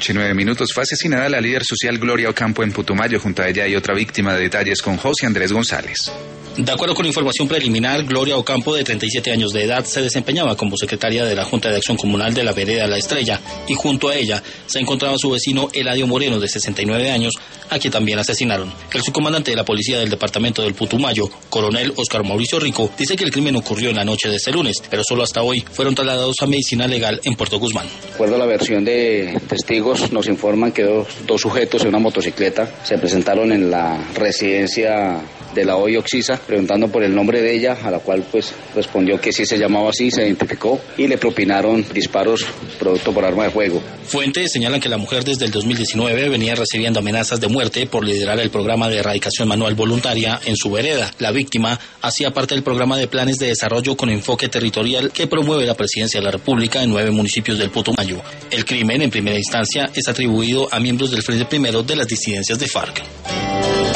9 minutos. Fue asesinada la líder social Gloria Ocampo en Putumayo. Junto a ella hay otra víctima. De detalles con José Andrés González. De acuerdo con información preliminar, Gloria Ocampo, de 37 años de edad, se desempeñaba como secretaria de la Junta de Acción Comunal de la vereda La Estrella, y junto a ella se encontraba su vecino Eladio Moreno, de 69 años, a quien también asesinaron. El subcomandante de la policía del departamento del Putumayo, coronel Oscar Mauricio Rico, dice que el crimen ocurrió en la noche de este lunes, pero solo hasta hoy fueron trasladados a medicina legal en Puerto Guzmán. De acuerdo a la versión de testigos, nos informan que dos sujetos en una motocicleta se presentaron en la residencia de la hoy Oxisa, preguntando por el nombre de ella, a la cual pues respondió que sí se llamaba así, se identificó y le propinaron disparos producto por arma de fuego. Fuentes señalan que la mujer desde el 2019 venía recibiendo amenazas de muerte por liderar el programa de erradicación manual voluntaria en su vereda. La víctima hacía parte del programa de planes de desarrollo con enfoque territorial que promueve la Presidencia de la República en 9 municipios del Putumayo. El crimen, en primera instancia, es atribuido a miembros del Frente Primero de las disidencias de FARC.